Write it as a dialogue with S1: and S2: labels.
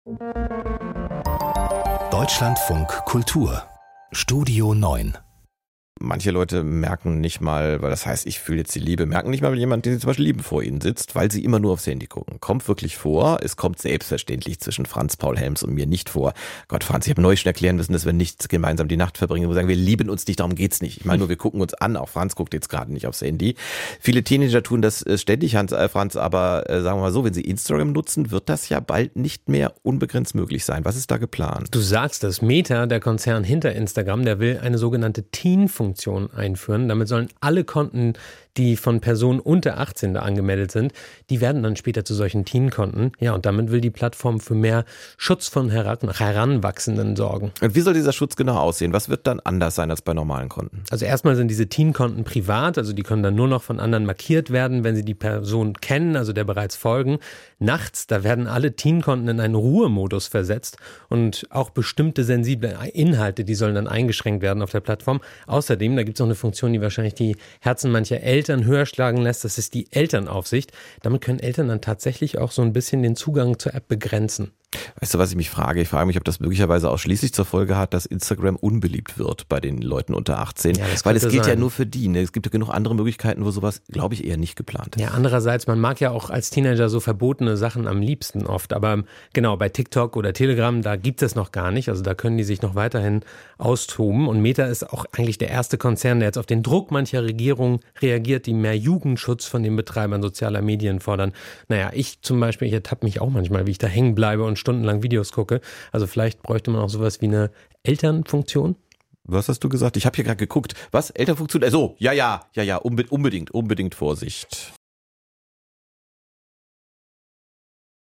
S1: Deutschlandfunk Kultur Studio 9.
S2: Manche Leute merken nicht mal, weil das heißt, ich fühle jetzt die Liebe, merken nicht mal, wenn jemand, den sie zum Beispiel lieben, vor ihnen sitzt, weil sie immer nur aufs Handy gucken. Kommt wirklich vor. Es kommt selbstverständlich zwischen Franz Paul Helms und mir nicht vor. Gott, Franz, ich habe neulich schon erklären müssen, dass wir nicht gemeinsam die Nacht verbringen. Wir sagen, wir lieben uns nicht, darum geht's nicht. Ich meine nur, wir gucken uns an. Auch Franz guckt jetzt gerade nicht aufs Handy. Viele Teenager tun das ständig, Franz, aber sagen wir mal so, wenn sie Instagram nutzen, wird das ja bald nicht mehr unbegrenzt möglich sein. Was ist da geplant?
S3: Du sagst es, Meta, der Konzern hinter Instagram, der will eine sogenannte Teen-Funktion einführen. Damit sollen alle Konten, die von Personen unter 18 da angemeldet sind, die werden dann später zu solchen Teen-Konten. Ja, und damit will die Plattform für mehr Schutz von Heranwachsenden sorgen.
S2: Und wie soll dieser Schutz genau aussehen? Was wird dann anders sein als bei normalen Konten?
S3: Also erstmal sind diese Teen-Konten privat, also die können dann nur noch von anderen markiert werden, wenn sie die Person kennen, also der bereits folgen. Nachts, da werden alle Teen-Konten in einen Ruhemodus versetzt und auch bestimmte sensible Inhalte, die sollen dann eingeschränkt werden auf der Plattform. Außerdem, da gibt es noch eine Funktion, die wahrscheinlich die Herzen mancher Eltern höher schlagen lässt, das ist die Elternaufsicht. Damit können Eltern dann tatsächlich auch so ein bisschen den Zugang zur App begrenzen.
S2: Weißt du, was ich mich frage? Ich frage mich, ob das möglicherweise ausschließlich zur Folge hat, dass Instagram unbeliebt wird bei den Leuten unter 18. Ja, weil es geht ja nur für die. Ne? Es gibt ja genug andere Möglichkeiten, wo sowas, glaube ich, eher nicht geplant ist.
S3: Ja, andererseits, man mag ja auch als Teenager so verbotene Sachen am liebsten oft. Aber genau, bei TikTok oder Telegram, da gibt es noch gar nicht. Also da können die sich noch weiterhin austoben. Und Meta ist auch eigentlich der erste Konzern, der jetzt auf den Druck mancher Regierungen reagiert, die mehr Jugendschutz von den Betreibern sozialer Medien fordern. Naja, ich zum Beispiel, ich ertappe mich auch manchmal, wie ich da hängen bleibe und stundenlang Videos gucke. Also vielleicht bräuchte man auch sowas wie eine Elternfunktion.
S2: Was hast du gesagt? Ich habe hier gerade geguckt. Was? Elternfunktion? So, ja, unbedingt Vorsicht.